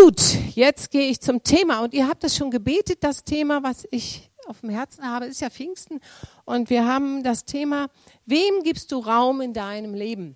Gut, jetzt gehe ich zum Thema. Und ihr habt das schon gebetet, das Thema, was ich auf dem Herzen habe, ist ja Pfingsten. Und wir haben das Thema, wem gibst du Raum in deinem Leben?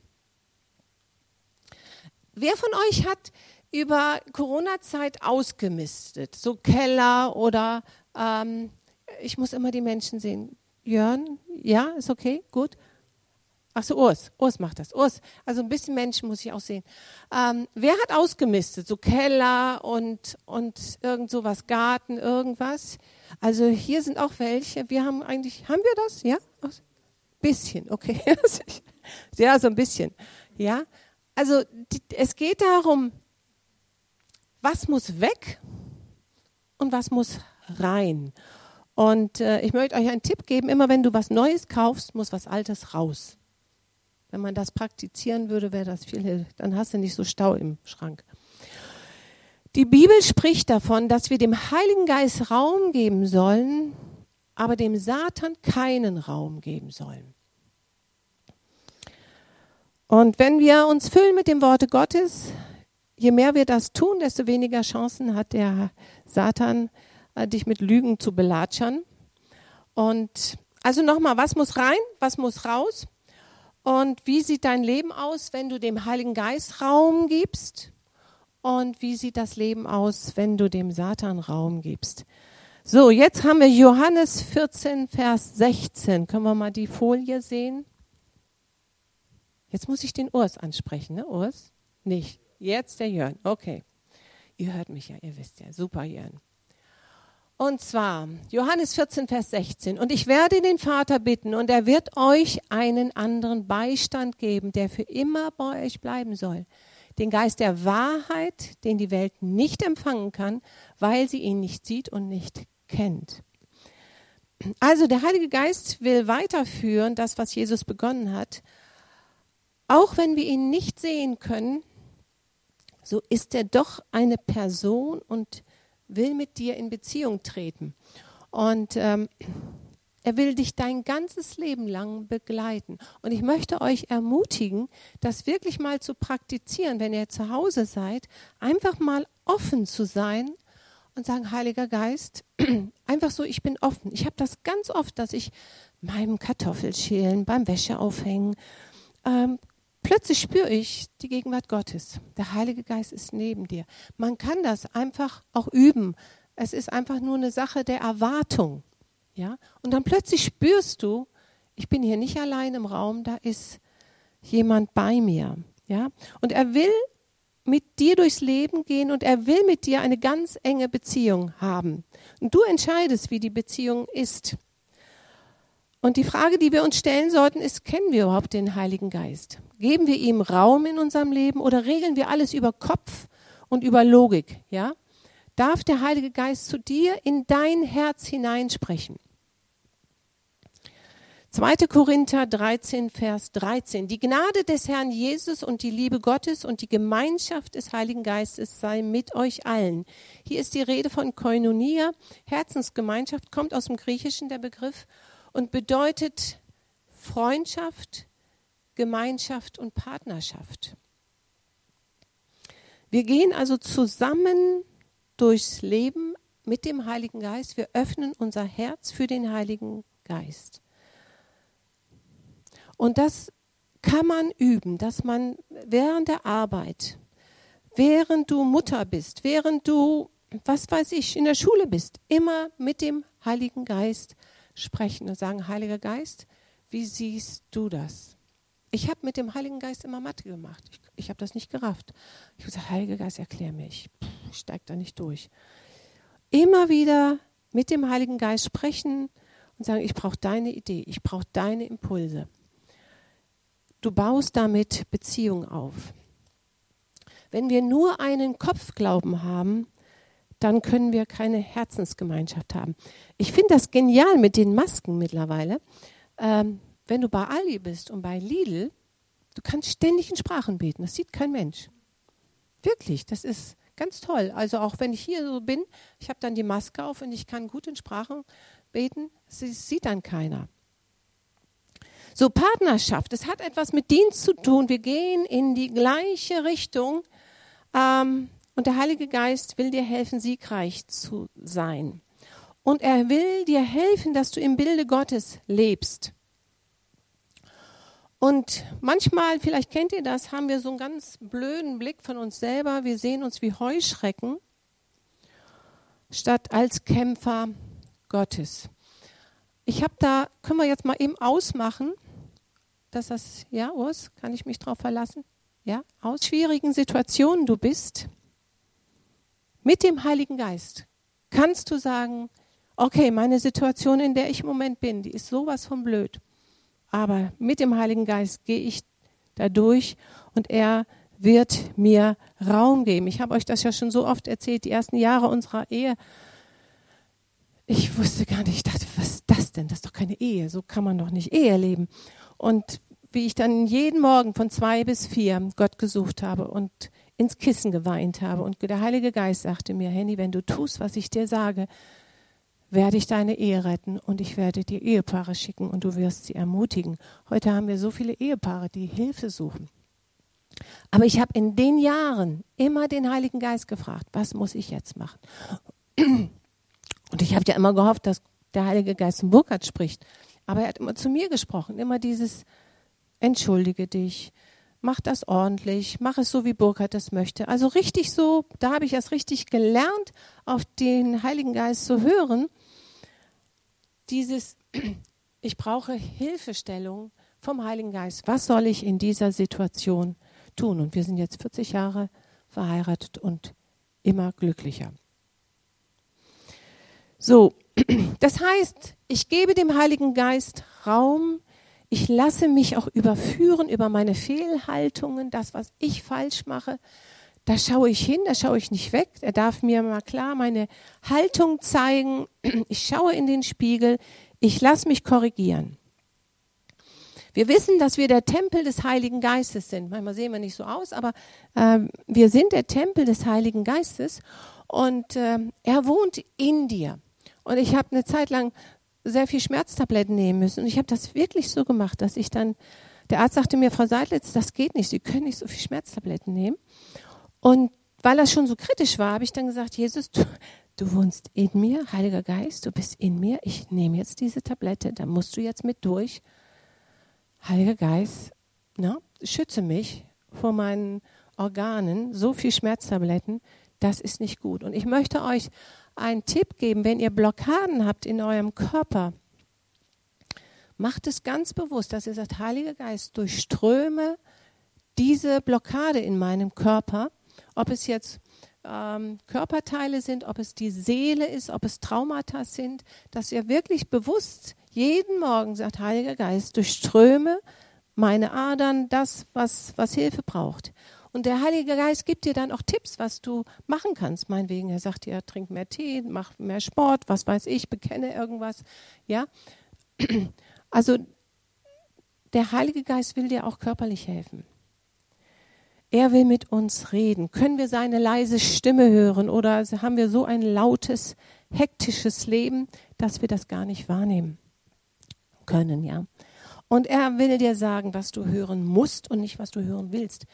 Wer von euch hat über Corona-Zeit ausgemistet? So Keller oder, ich muss immer die Menschen sehen. Jörn, ja, ist okay, gut. Ach so, Urs macht das. Urs, also ein bisschen Menschen muss ich auch sehen. Wer hat ausgemistet? So Keller und irgend sowas, Garten, irgendwas? Also hier sind auch welche. Haben wir das? Ja? Bisschen, okay. Ja, so ein bisschen. Ja? Also es geht darum, was muss weg und was muss rein. Und ich möchte euch einen Tipp geben, immer wenn du was Neues kaufst, muss was Altes raus. Wenn man das praktizieren würde, wäre das viel, dann hast du nicht so Stau im Schrank. Die Bibel spricht davon, dass wir dem Heiligen Geist Raum geben sollen, aber dem Satan keinen Raum geben sollen. Und wenn wir uns füllen mit dem Worte Gottes, je mehr wir das tun, desto weniger Chancen hat der Satan, dich mit Lügen zu belatschern. Und also nochmal, was muss rein, was muss raus? Und wie sieht dein Leben aus, wenn du dem Heiligen Geist Raum gibst? Und wie sieht das Leben aus, wenn du dem Satan Raum gibst? So, jetzt haben wir Johannes 14, Vers 16. Können wir mal die Folie sehen? Jetzt muss ich den Urs ansprechen, ne? Urs? Nicht. Jetzt der Jörn. Okay. Ihr hört mich ja, ihr wisst ja. Super, Jörn. Und zwar Johannes 14, Vers 16. Und ich werde den Vater bitten, und er wird euch einen anderen Beistand geben, der für immer bei euch bleiben soll. Den Geist der Wahrheit, den die Welt nicht empfangen kann, weil sie ihn nicht sieht und nicht kennt. Also der Heilige Geist will weiterführen, das, was Jesus begonnen hat. Auch wenn wir ihn nicht sehen können, so ist er doch eine Person und will mit dir in Beziehung treten. Und er will dich dein ganzes Leben lang begleiten. Und ich möchte euch ermutigen, das wirklich mal zu praktizieren, wenn ihr zu Hause seid, einfach mal offen zu sein und sagen, Heiliger Geist, einfach so, ich bin offen. Ich habe das ganz oft, dass ich beim Kartoffelschälen, beim Wäscheaufhängen, plötzlich spüre ich die Gegenwart Gottes. Der Heilige Geist ist neben dir. Man kann das einfach auch üben. Es ist einfach nur eine Sache der Erwartung. Ja? Und dann plötzlich spürst du, ich bin hier nicht allein im Raum, da ist jemand bei mir. Ja? Und er will mit dir durchs Leben gehen und er will mit dir eine ganz enge Beziehung haben. Und du entscheidest, wie die Beziehung ist. Und die Frage, die wir uns stellen sollten, ist, kennen wir überhaupt den Heiligen Geist? Geben wir ihm Raum in unserem Leben oder regeln wir alles über Kopf und über Logik? Ja? Darf der Heilige Geist zu dir in dein Herz hineinsprechen? 2. Korinther 13, Vers 13. Die Gnade des Herrn Jesus und die Liebe Gottes und die Gemeinschaft des Heiligen Geistes sei mit euch allen. Hier ist die Rede von Koinonia. Herzensgemeinschaft kommt aus dem Griechischen, der Begriff, und bedeutet Freundschaft, Gemeinschaft und Partnerschaft. Wir gehen also zusammen durchs Leben mit dem Heiligen Geist. Wir öffnen unser Herz für den Heiligen Geist. Und das kann man üben, dass man während der Arbeit, während du Mutter bist, während du, was weiß ich, in der Schule bist, immer mit dem Heiligen Geist sprechen und sagen, Heiliger Geist, wie siehst du das? Ich habe mit dem Heiligen Geist immer Mathe gemacht. Ich habe das nicht gerafft. Ich habe gesagt, Heiliger Geist, erklär mir. Ich steige da nicht durch. Immer wieder mit dem Heiligen Geist sprechen und sagen, ich brauche deine Idee, ich brauche deine Impulse. Du baust damit Beziehung auf. Wenn wir nur einen Kopfglauben haben, dann können wir keine Herzensgemeinschaft haben. Ich finde das genial mit den Masken mittlerweile. Wenn du bei Aldi bist und bei Lidl, du kannst ständig in Sprachen beten. Das sieht kein Mensch. Wirklich, das ist ganz toll. Also auch wenn ich hier so bin, ich habe dann die Maske auf und ich kann gut in Sprachen beten, das sieht dann keiner. So, Partnerschaft, das hat etwas mit Dienst zu tun. Wir gehen in die gleiche Richtung. Und der Heilige Geist will dir helfen, siegreich zu sein. Und er will dir helfen, dass du im Bilde Gottes lebst. Und manchmal, vielleicht kennt ihr das, haben wir so einen ganz blöden Blick von uns selber. Wir sehen uns wie Heuschrecken, statt als Kämpfer Gottes. Können wir jetzt mal eben ausmachen, dass das, ja, Urs, kann ich mich drauf verlassen? Ja, aus schwierigen Situationen du bist, mit dem Heiligen Geist kannst du sagen, okay, meine Situation, in der ich im Moment bin, die ist sowas von blöd. Aber mit dem Heiligen Geist gehe ich da durch und er wird mir Raum geben. Ich habe euch das ja schon so oft erzählt, die ersten Jahre unserer Ehe. Ich wusste gar nicht, ich dachte, was ist das denn? Das ist doch keine Ehe, so kann man doch nicht Ehe leben. Und wie ich dann jeden Morgen von 2 bis 4 Gott gesucht habe und ins Kissen geweint habe. Und der Heilige Geist sagte mir, Henny, wenn du tust, was ich dir sage, werde ich deine Ehe retten und ich werde dir Ehepaare schicken und du wirst sie ermutigen. Heute haben wir so viele Ehepaare, die Hilfe suchen. Aber ich habe in den Jahren immer den Heiligen Geist gefragt, was muss ich jetzt machen? Und ich habe ja immer gehofft, dass der Heilige Geist zum Burkhard spricht. Aber er hat immer zu mir gesprochen, immer dieses, entschuldige dich, mach das ordentlich, mach es so, wie Burkhard das möchte. Also richtig so, da habe ich erst richtig gelernt, auf den Heiligen Geist zu hören. Ich brauche Hilfestellung vom Heiligen Geist. Was soll ich in dieser Situation tun? Und wir sind jetzt 40 Jahre verheiratet und immer glücklicher. So, das heißt, ich gebe dem Heiligen Geist Raum. Ich lasse mich auch überführen über meine Fehlhaltungen, das, was ich falsch mache. Da schaue ich hin, da schaue ich nicht weg. Er darf mir mal klar meine Haltung zeigen. Ich schaue in den Spiegel. Ich lasse mich korrigieren. Wir wissen, dass wir der Tempel des Heiligen Geistes sind. Manchmal sehen wir nicht so aus, aber wir sind der Tempel des Heiligen Geistes und er wohnt in dir. Und ich habe eine Zeit lang sehr viel Schmerztabletten nehmen müssen. Und ich habe das wirklich so gemacht, dass ich dann, der Arzt sagte mir, Frau Seidlitz, das geht nicht, Sie können nicht so viel Schmerztabletten nehmen. Und weil das schon so kritisch war, habe ich dann gesagt, Jesus, du wohnst in mir, Heiliger Geist, du bist in mir, ich nehme jetzt diese Tablette, da musst du jetzt mit durch. Heiliger Geist, schütze mich vor meinen Organen, so viel Schmerztabletten, das ist nicht gut. Und ich möchte euch einen Tipp geben, wenn ihr Blockaden habt in eurem Körper, macht es ganz bewusst, dass ihr sagt, Heiliger Geist, durchströme diese Blockade in meinem Körper, ob es jetzt Körperteile sind, ob es die Seele ist, ob es Traumata sind, dass ihr wirklich bewusst jeden Morgen sagt, Heiliger Geist, durchströme meine Adern, das, was Hilfe braucht. Und der Heilige Geist gibt dir dann auch Tipps, was du machen kannst. Meinetwegen, er sagt dir, trink mehr Tee, mach mehr Sport, was weiß ich, bekenne irgendwas. Ja? Also der Heilige Geist will dir auch körperlich helfen. Er will mit uns reden. Können wir seine leise Stimme hören oder haben wir so ein lautes, hektisches Leben, dass wir das gar nicht wahrnehmen können, ja? Und er will dir sagen, was du hören musst und nicht, was du hören willst.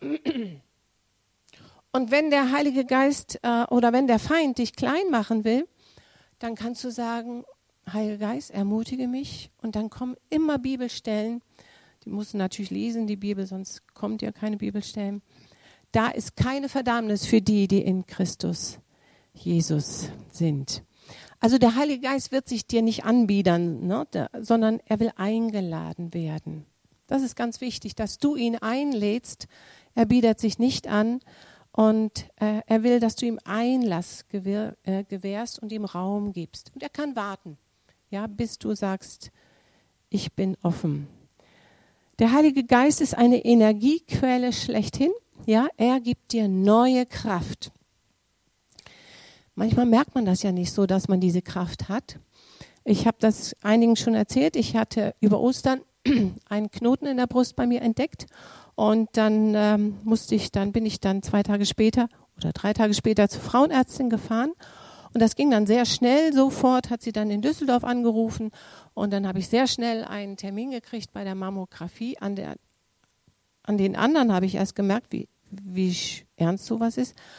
Und wenn der Heilige Geist oder wenn der Feind dich klein machen will, dann kannst du sagen, Heiliger Geist, ermutige mich. Und dann kommen immer Bibelstellen. Die musst du natürlich lesen, die Bibel, sonst kommt ja keine Bibelstellen. Da ist keine Verdammnis für die, die in Christus Jesus sind. Also der Heilige Geist wird sich dir nicht anbiedern, sondern er will eingeladen werden. Das ist ganz wichtig, dass du ihn einlädst. Er bietet sich nicht an und er will, dass du ihm Einlass gewährst und ihm Raum gibst. Und er kann warten, ja, bis du sagst, ich bin offen. Der Heilige Geist ist eine Energiequelle schlechthin. Ja, er gibt dir neue Kraft. Manchmal merkt man das ja nicht so, dass man diese Kraft hat. Ich habe das einigen schon erzählt. Ich hatte über Ostern einen Knoten in der Brust bei mir entdeckt und dann bin ich 2 Tage später oder 3 Tage später zur Frauenärztin gefahren und das ging dann sehr schnell. Sofort hat sie dann in Düsseldorf angerufen und dann habe ich sehr schnell einen Termin gekriegt bei der Mammographie. An den anderen habe ich erst gemerkt, wie ernst sowas ist.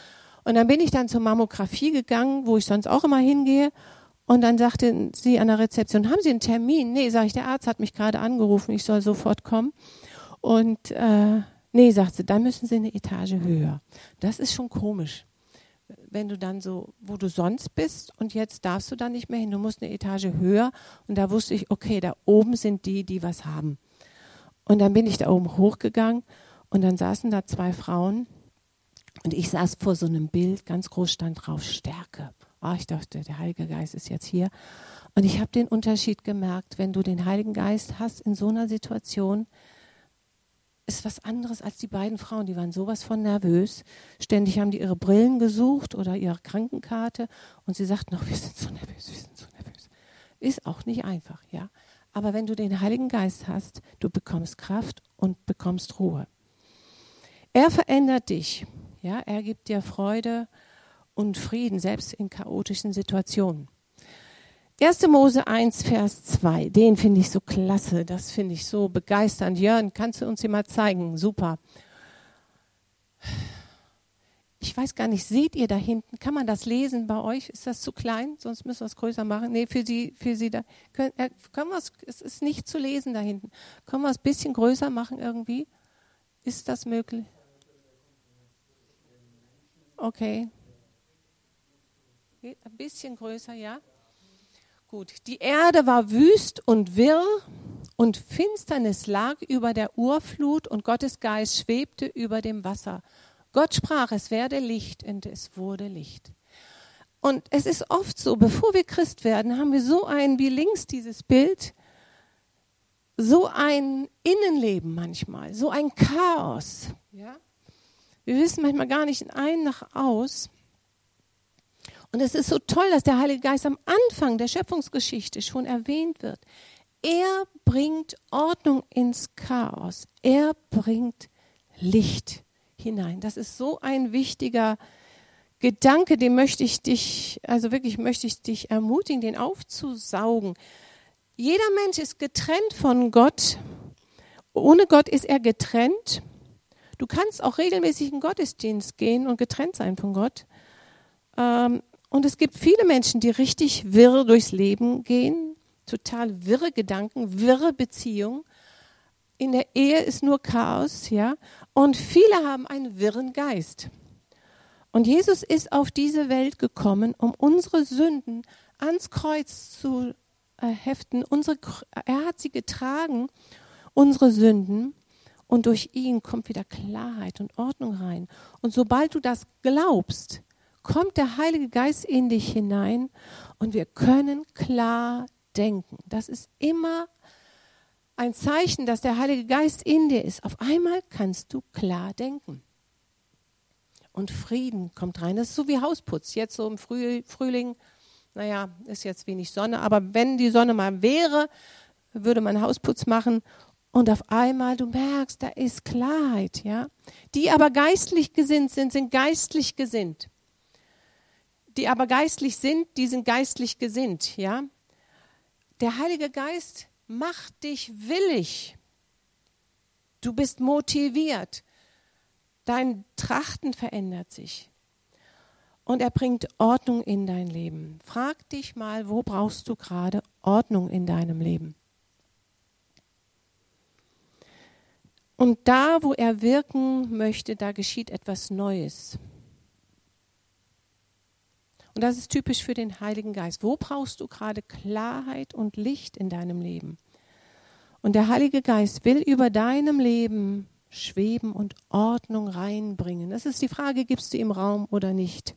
Und dann bin ich dann zur Mammographie gegangen, wo ich sonst auch immer hingehe. Und dann sagte sie an der Rezeption, haben Sie einen Termin? Nee, sage ich, der Arzt hat mich gerade angerufen, ich soll sofort kommen. Und nee, sagt sie, dann müssen Sie eine Etage höher. Das ist schon komisch, wenn du dann so, wo du sonst bist und jetzt darfst du da nicht mehr hin, du musst eine Etage höher. Und da wusste ich, okay, da oben sind die was haben. Und dann bin ich da oben hochgegangen und dann saßen da 2 Frauen und ich saß vor so einem Bild, ganz groß stand drauf, Stärke. Oh, ich dachte, der Heilige Geist ist jetzt hier. Und ich habe den Unterschied gemerkt, wenn du den Heiligen Geist hast in so einer Situation, ist was anderes als die beiden Frauen. Die waren sowas von nervös. Ständig haben die ihre Brillen gesucht oder ihre Krankenkarte. Und sie sagten noch, wir sind so nervös, wir sind so nervös. Ist auch nicht einfach, ja. Aber wenn du den Heiligen Geist hast, du bekommst Kraft und bekommst Ruhe. Er verändert dich, ja. Er gibt dir Freude und Frieden, selbst in chaotischen Situationen. 1. Mose 1, Vers 2, den finde ich so klasse, das finde ich so begeisternd. Jörn, kannst du uns den mal zeigen? Super. Ich weiß gar nicht, seht ihr da hinten, kann man das lesen bei euch? Ist das zu klein? Sonst müssen wir es größer machen. Nee, für Sie da. Können wir es ist nicht zu lesen da hinten. Können wir es ein bisschen größer machen irgendwie? Ist das möglich? Okay. Ein bisschen größer, ja? Gut. Die Erde war wüst und wirr und Finsternis lag über der Urflut und Gottes Geist schwebte über dem Wasser. Gott sprach, es werde Licht und es wurde Licht. Und es ist oft so, bevor wir Christ werden, haben wir so ein, wie links dieses Bild, so ein Innenleben manchmal, so ein Chaos. Ja? Wir wissen manchmal gar nicht in ein nach aus. Und es ist so toll, dass der Heilige Geist am Anfang der Schöpfungsgeschichte schon erwähnt wird. Er bringt Ordnung ins Chaos. Er bringt Licht hinein. Das ist so ein wichtiger Gedanke, den möchte ich dich ermutigen, den aufzusaugen. Jeder Mensch ist getrennt von Gott. Ohne Gott ist er getrennt. Du kannst auch regelmäßig in den Gottesdienst gehen und getrennt sein von Gott. Und es gibt viele Menschen, die richtig wirr durchs Leben gehen, total wirre Gedanken, wirre Beziehungen. In der Ehe ist nur Chaos, ja. Und viele haben einen wirren Geist. Und Jesus ist auf diese Welt gekommen, um unsere Sünden ans Kreuz zu heften. Er hat sie getragen, unsere Sünden. Und durch ihn kommt wieder Klarheit und Ordnung rein. Und sobald du das glaubst, kommt der Heilige Geist in dich hinein und wir können klar denken. Das ist immer ein Zeichen, dass der Heilige Geist in dir ist. Auf einmal kannst du klar denken. Und Frieden kommt rein. Das ist so wie Hausputz. Jetzt so im Frühling, naja, ist jetzt wenig Sonne, aber wenn die Sonne mal wäre, würde man Hausputz machen. Und auf einmal, du merkst, da ist Klarheit, ja. Die aber geistlich gesinnt sind, sind geistlich gesinnt. Die aber geistlich sind, die sind geistlich gesinnt, ja. Der Heilige Geist macht dich willig. Du bist motiviert. Dein Trachten verändert sich. Und er bringt Ordnung in dein Leben. Frag dich mal, wo brauchst du gerade Ordnung in deinem Leben? Und da, wo er wirken möchte, da geschieht etwas Neues. Und das ist typisch für den Heiligen Geist. Wo brauchst du gerade Klarheit und Licht in deinem Leben? Und der Heilige Geist will über deinem Leben schweben und Ordnung reinbringen. Das ist die Frage, gibst du ihm Raum oder nicht?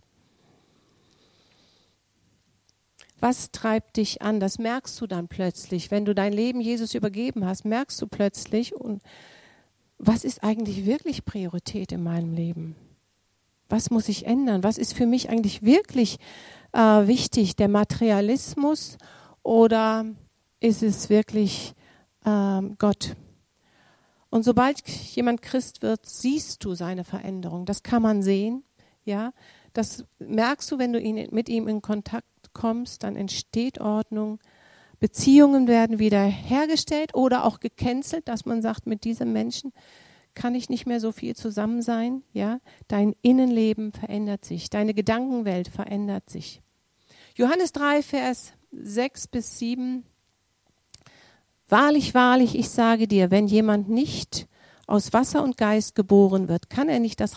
Was treibt dich an? Das merkst du dann plötzlich. Wenn du dein Leben Jesus übergeben hast, merkst du plötzlich, und was ist eigentlich wirklich Priorität in meinem Leben? Was muss ich ändern? Was ist für mich eigentlich wirklich wichtig? Der Materialismus oder ist es wirklich Gott? Und sobald jemand Christ wird, siehst du seine Veränderung. Das kann man sehen. Ja? Das merkst du, wenn du mit ihm in Kontakt kommst, dann entsteht Ordnung. Beziehungen werden wieder hergestellt oder auch gecancelt, dass man sagt, mit diesem Menschen kann ich nicht mehr so viel zusammen sein. Ja? Dein Innenleben verändert sich, deine Gedankenwelt verändert sich. Johannes 3, Vers 6 bis 7. Wahrlich, wahrlich, ich sage dir, wenn jemand nicht aus Wasser und Geist geboren wird, kann er nicht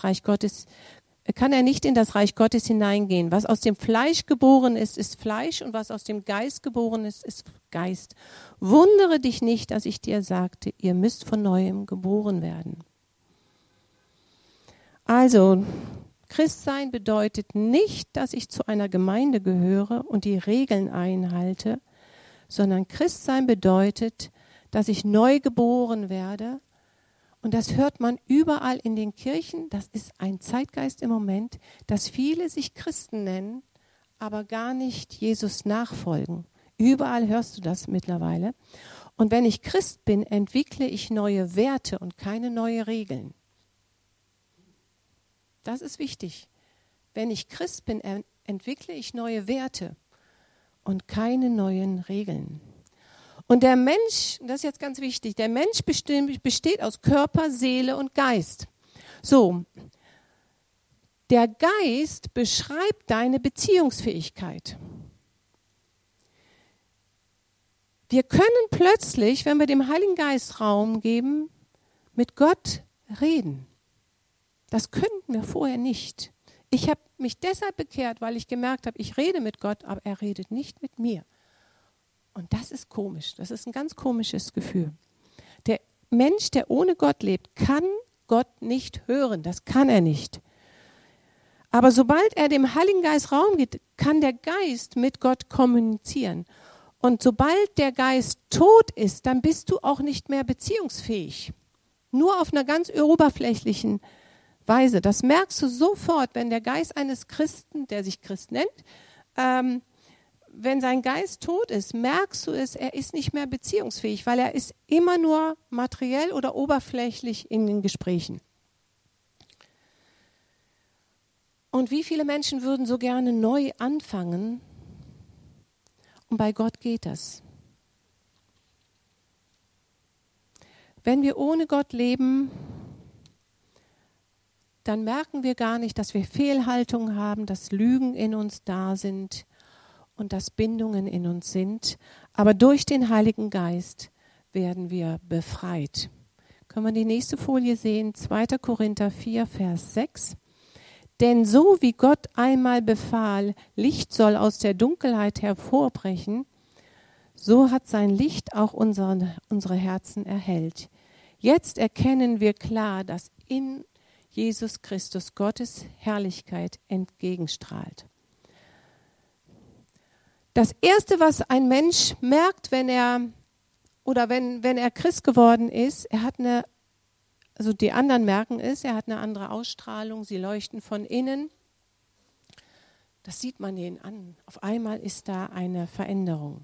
in das Reich Gottes hineingehen. Was aus dem Fleisch geboren ist, ist Fleisch, und was aus dem Geist geboren ist, ist Geist. Wundere dich nicht, dass ich dir sagte, ihr müsst von Neuem geboren werden. Also, Christsein bedeutet nicht, dass ich zu einer Gemeinde gehöre und die Regeln einhalte, sondern Christsein bedeutet, dass ich neu geboren werde. Und das hört man überall in den Kirchen. Das ist ein Zeitgeist im Moment, dass viele sich Christen nennen, aber gar nicht Jesus nachfolgen. Überall hörst du das mittlerweile. Und wenn ich Christ bin, entwickle ich neue Werte und keine neuen Regeln. Das ist wichtig. Wenn ich Christ bin, entwickle ich neue Werte und keine neuen Regeln. Und der Mensch, das ist jetzt ganz wichtig, der Mensch besteht aus Körper, Seele und Geist. So, der Geist beschreibt deine Beziehungsfähigkeit. Wir können plötzlich, wenn wir dem Heiligen Geist Raum geben, mit Gott reden. Das könnten wir vorher nicht. Ich habe mich deshalb bekehrt, weil ich gemerkt habe, ich rede mit Gott, aber er redet nicht mit mir. Und das ist komisch. Das ist ein ganz komisches Gefühl. Der Mensch, der ohne Gott lebt, kann Gott nicht hören. Das kann er nicht. Aber sobald er dem Heiligen Geist Raum gibt, kann der Geist mit Gott kommunizieren. Und sobald der Geist tot ist, dann bist du auch nicht mehr beziehungsfähig. Nur auf einer ganz oberflächlichen Weise. Das merkst du sofort, wenn der Geist eines Christen, der sich Christ nennt, wenn sein Geist tot ist, merkst du es, er ist nicht mehr beziehungsfähig, weil er ist immer nur materiell oder oberflächlich in den Gesprächen. Und wie viele Menschen würden so gerne neu anfangen? Und bei Gott geht das. Wenn wir ohne Gott leben, dann merken wir gar nicht, dass wir Fehlhaltungen haben, dass Lügen in uns da sind und dass Bindungen in uns sind. Aber durch den Heiligen Geist werden wir befreit. Können wir die nächste Folie sehen? 2. Korinther 4, Vers 6. Denn so wie Gott einmal befahl, Licht soll aus der Dunkelheit hervorbrechen, so hat sein Licht auch unsere Herzen erhellt. Jetzt erkennen wir klar, dass in Jesus Christus Gottes Herrlichkeit entgegenstrahlt. Das Erste, was ein Mensch merkt, wenn er Christ geworden ist, die anderen merken es, er hat eine andere Ausstrahlung, sie leuchten von innen. Das sieht man denen an. Auf einmal ist da eine Veränderung.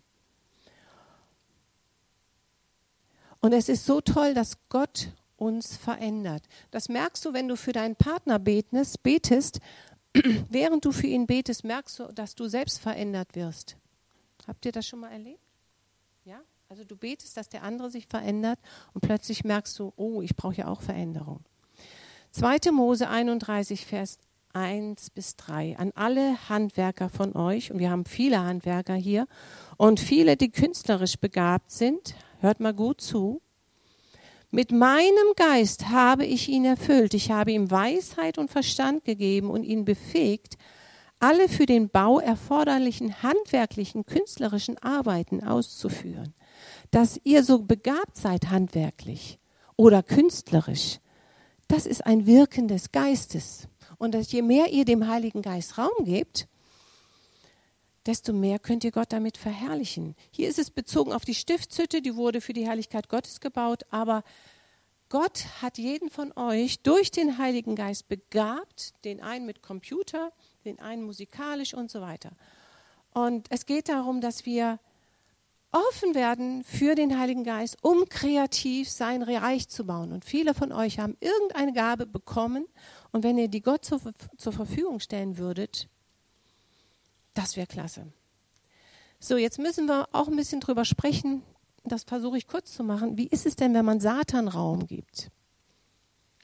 Und es ist so toll, dass Gott uns verändert. Das merkst du, wenn du für deinen Partner betest. Während du für ihn betest, merkst du, dass du selbst verändert wirst. Habt ihr das schon mal erlebt? Ja? Also du betest, dass der andere sich verändert und plötzlich merkst du, oh, ich brauche ja auch Veränderung. 2. Mose 31, Vers 1 bis 3. An alle Handwerker von euch, und wir haben viele Handwerker hier und viele, die künstlerisch begabt sind, hört mal gut zu. Mit meinem Geist habe ich ihn erfüllt. Ich habe ihm Weisheit und Verstand gegeben und ihn befähigt, alle für den Bau erforderlichen handwerklichen, künstlerischen Arbeiten auszuführen. Dass ihr so begabt seid handwerklich oder künstlerisch, das ist ein Wirken des Geistes. Und dass je mehr ihr dem Heiligen Geist Raum gebt, desto mehr könnt ihr Gott damit verherrlichen. Hier ist es bezogen auf die Stiftshütte, die wurde für die Herrlichkeit Gottes gebaut, aber Gott hat jeden von euch durch den Heiligen Geist begabt, den einen mit Computer, den einen musikalisch und so weiter. Und es geht darum, dass wir offen werden für den Heiligen Geist, um kreativ sein Reich zu bauen. Und viele von euch haben irgendeine Gabe bekommen und wenn ihr die Gott zur Verfügung stellen würdet, das wäre klasse. So, jetzt müssen wir auch ein bisschen drüber sprechen. Das versuche ich kurz zu machen. Wie ist es denn, wenn man Satan Raum gibt?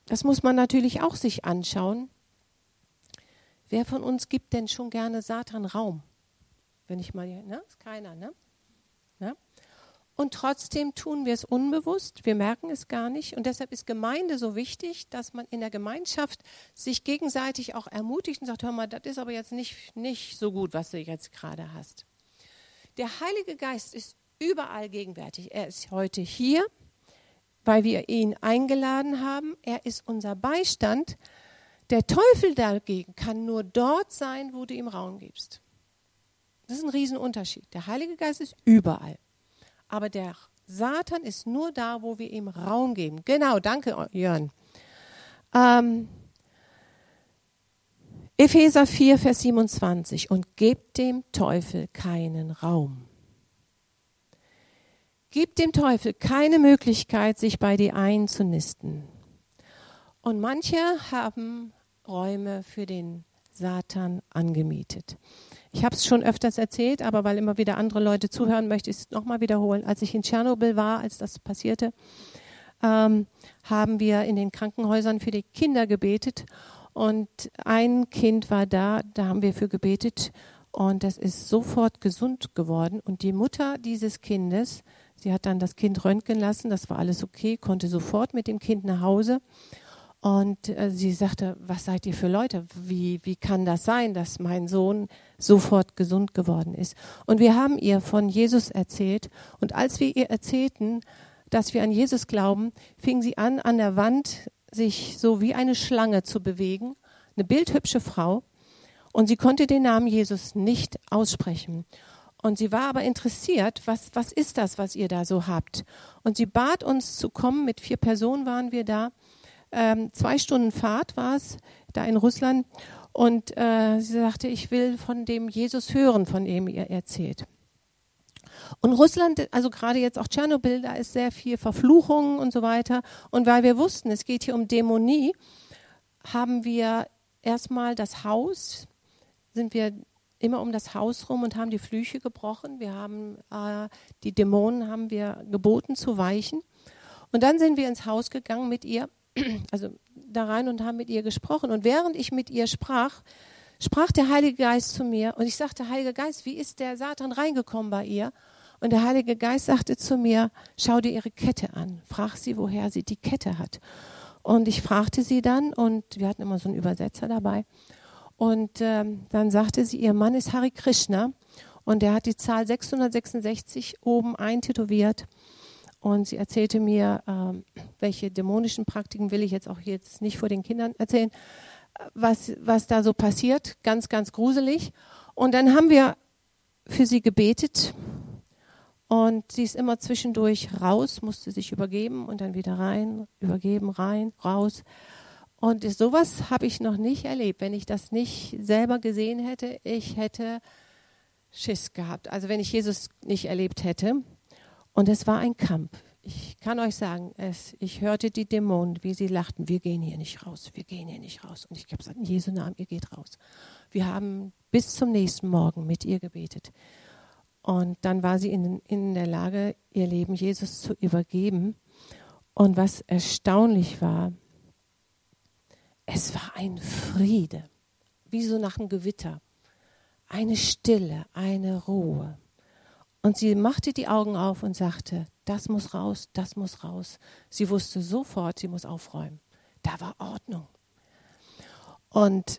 das muss man natürlich auch sich anschauen. Wer von uns gibt denn schon gerne Satan Raum? Wenn ich mal, ne? Ist keiner, ne? Ne? Und trotzdem tun wir es unbewusst, wir merken es gar nicht. Und deshalb ist Gemeinde so wichtig, dass man in der Gemeinschaft sich gegenseitig auch ermutigt und sagt, hör mal, das ist aber jetzt nicht so gut, was du jetzt gerade hast. Der Heilige Geist ist überall gegenwärtig. Er ist heute hier, weil wir ihn eingeladen haben. Er ist unser Beistand. Der Teufel dagegen kann nur dort sein, wo du ihm Raum gibst. Das ist ein Riesenunterschied. Der Heilige Geist ist überall. Aber der Satan ist nur da, wo wir ihm Raum geben. Genau, danke, Jörn. Epheser 4, Vers 27. Und gebt dem Teufel keinen Raum. Gebt dem Teufel keine Möglichkeit, sich bei dir einzunisten. Und manche haben Räume für den Satan angemietet. Ich habe es schon öfters erzählt, aber weil immer wieder andere Leute zuhören, möchte ich es nochmal wiederholen. Als ich in Tschernobyl war, als das passierte, haben wir in den Krankenhäusern für die Kinder gebetet. Und ein Kind war da haben wir für gebetet. Und das ist sofort gesund geworden. Und die Mutter dieses Kindes, sie hat dann das Kind röntgen lassen, das war alles okay, konnte sofort mit dem Kind nach Hause. Und sie sagte, was seid ihr für Leute? Wie kann das sein, dass mein Sohn sofort gesund geworden ist? Und wir haben ihr von Jesus erzählt. Und als wir ihr erzählten, dass wir an Jesus glauben, fing sie an der Wand sich so wie eine Schlange zu bewegen. Eine bildhübsche Frau. Und sie konnte den Namen Jesus nicht aussprechen. Und sie war aber interessiert, was ist das, was ihr da so habt? Und sie bat uns zu kommen, mit 4 Personen waren wir da. 2 Stunden Fahrt war es, da in Russland. Und sie sagte, ich will von dem Jesus hören, von dem ihr erzählt. Und Russland, also gerade jetzt auch Tschernobyl, da ist sehr viel Verfluchung und so weiter. Und weil wir wussten, es geht hier um Dämonie, haben wir erstmal das Haus, sind wir immer um das Haus rum und haben die Flüche gebrochen. Wir haben die Dämonen haben wir geboten zu weichen. Und dann sind wir ins Haus gegangen mit ihr, also da rein und haben mit ihr gesprochen. Und während ich mit ihr sprach der Heilige Geist zu mir. Und ich sagte, Heiliger Geist, wie ist der Satan reingekommen bei ihr? Und der Heilige Geist sagte zu mir, schau dir ihre Kette an. Frag sie, woher sie die Kette hat. Und ich fragte sie dann, und wir hatten immer so einen Übersetzer dabei. Und dann sagte sie, ihr Mann ist Hare Krishna. Und der hat die Zahl 666 oben eintätowiert. Und sie erzählte mir, welche dämonischen Praktiken, will ich jetzt auch jetzt nicht vor den Kindern erzählen, was da so passiert. Ganz, ganz gruselig. Und dann haben wir für sie gebetet. Und sie ist immer zwischendurch raus, musste sich übergeben und dann wieder rein, übergeben, rein, raus. Und sowas habe ich noch nicht erlebt. Wenn ich das nicht selber gesehen hätte, ich hätte Schiss gehabt. Also wenn ich Jesus nicht erlebt hätte. Und es war ein Kampf. Ich kann euch sagen, ich hörte die Dämonen, wie sie lachten, wir gehen hier nicht raus, wir gehen hier nicht raus. Und ich habe gesagt, in Jesu Namen, ihr geht raus. Wir haben bis zum nächsten Morgen mit ihr gebetet. Und dann war sie in der Lage, ihr Leben Jesus zu übergeben. Und was erstaunlich war, es war ein Friede, wie so nach einem Gewitter. Eine Stille, eine Ruhe. Und sie machte die Augen auf und sagte, das muss raus, das muss raus. Sie wusste sofort, sie muss aufräumen. Da war Ordnung. Und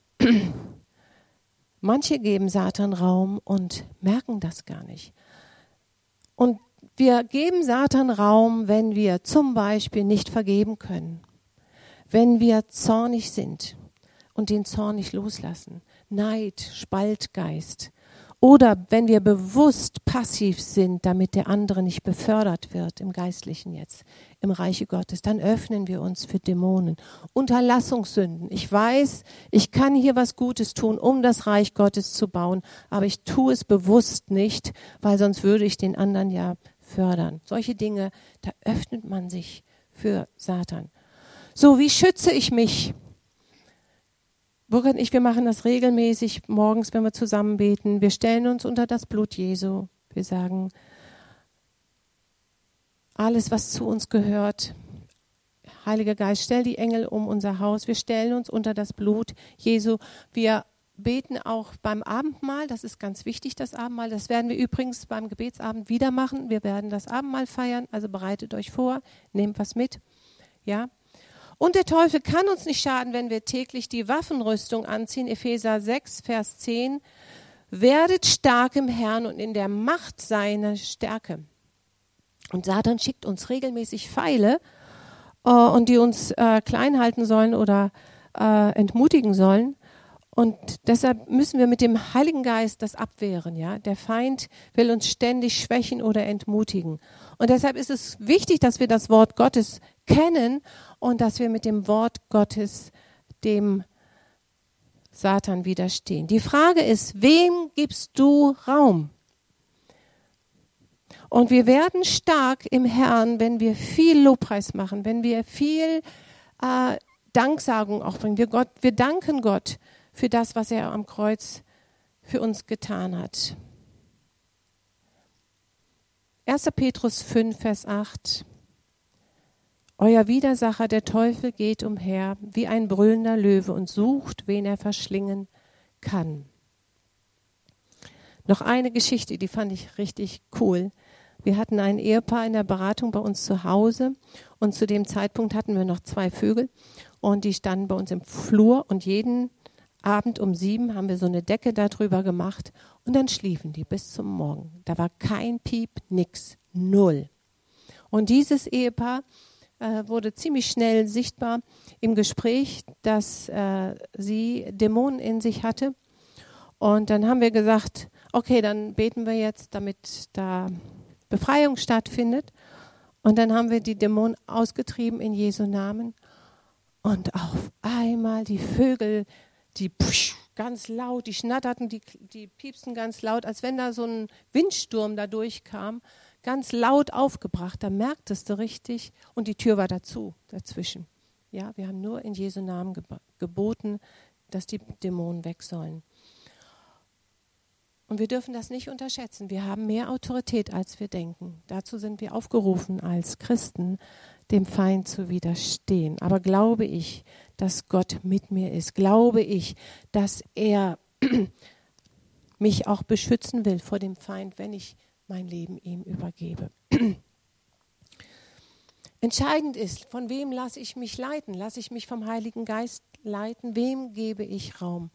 manche geben Satan Raum und merken das gar nicht. Und wir geben Satan Raum, wenn wir zum Beispiel nicht vergeben können, wenn wir zornig sind und den Zorn nicht loslassen, Neid, Spaltgeist, oder wenn wir bewusst passiv sind, damit der andere nicht befördert wird, im Geistlichen jetzt, im Reiche Gottes, dann öffnen wir uns für Dämonen. Unterlassungssünden. Ich weiß, ich kann hier was Gutes tun, um das Reich Gottes zu bauen, aber ich tue es bewusst nicht, weil sonst würde ich den anderen ja fördern. Solche Dinge, da öffnet man sich für Satan. So, wie schütze ich mich? Burkhard und ich, wir machen das regelmäßig morgens, wenn wir zusammen beten. Wir stellen uns unter das Blut Jesu. Wir sagen, alles, was zu uns gehört, Heiliger Geist, stell die Engel um unser Haus. Wir stellen uns unter das Blut Jesu. Wir beten auch beim Abendmahl. Das ist ganz wichtig, das Abendmahl. Das werden wir übrigens beim Gebetsabend wieder machen. Wir werden das Abendmahl feiern. Also bereitet euch vor, nehmt was mit. Ja. Und der Teufel kann uns nicht schaden, wenn wir täglich die Waffenrüstung anziehen. Epheser 6, Vers 10. Werdet stark im Herrn und in der Macht seiner Stärke. Und Satan schickt uns regelmäßig Pfeile, und die uns klein halten sollen oder entmutigen sollen. Und deshalb müssen wir mit dem Heiligen Geist das abwehren. Ja? Der Feind will uns ständig schwächen oder entmutigen. Und deshalb ist es wichtig, dass wir das Wort Gottes kennen und dass wir mit dem Wort Gottes dem Satan widerstehen. Die Frage ist, wem gibst du Raum? Und wir werden stark im Herrn, wenn wir viel Lobpreis machen, wenn wir viel Danksagung auch bringen. Wir danken Gott für das, was er am Kreuz für uns getan hat. 1. Petrus 5, Vers 8. Euer Widersacher, der Teufel, geht umher wie ein brüllender Löwe und sucht, wen er verschlingen kann. Noch eine Geschichte, die fand ich richtig cool. Wir hatten ein Ehepaar in der Beratung bei uns zu Hause und zu dem Zeitpunkt hatten wir noch 2 Vögel und die standen bei uns im Flur und jeden Abend um 7 haben wir so eine Decke darüber gemacht und dann schliefen die bis zum Morgen. Da war kein Piep, nix, 0. Und dieses Ehepaar wurde ziemlich schnell sichtbar im Gespräch, dass sie Dämonen in sich hatte. Und dann haben wir gesagt, okay, dann beten wir jetzt, damit da Befreiung stattfindet. Und dann haben wir die Dämonen ausgetrieben in Jesu Namen. Und auf einmal die Vögel, die ganz laut, die schnatterten, die piepsten ganz laut, als wenn da so ein Windsturm da durchkam, ganz laut aufgebracht. Da merktest du richtig. Und die Tür war dazwischen. Ja, wir haben nur in Jesu Namen geboten, dass die Dämonen weg sollen. Und wir dürfen das nicht unterschätzen. Wir haben mehr Autorität, als wir denken. Dazu sind wir aufgerufen, als Christen dem Feind zu widerstehen. Aber glaube ich, dass Gott mit mir ist? Glaube ich, dass er mich auch beschützen will vor dem Feind, wenn ich mein Leben ihm übergebe? Entscheidend ist, von wem lasse ich mich leiten? Lasse ich mich vom Heiligen Geist leiten? Wem gebe ich Raum?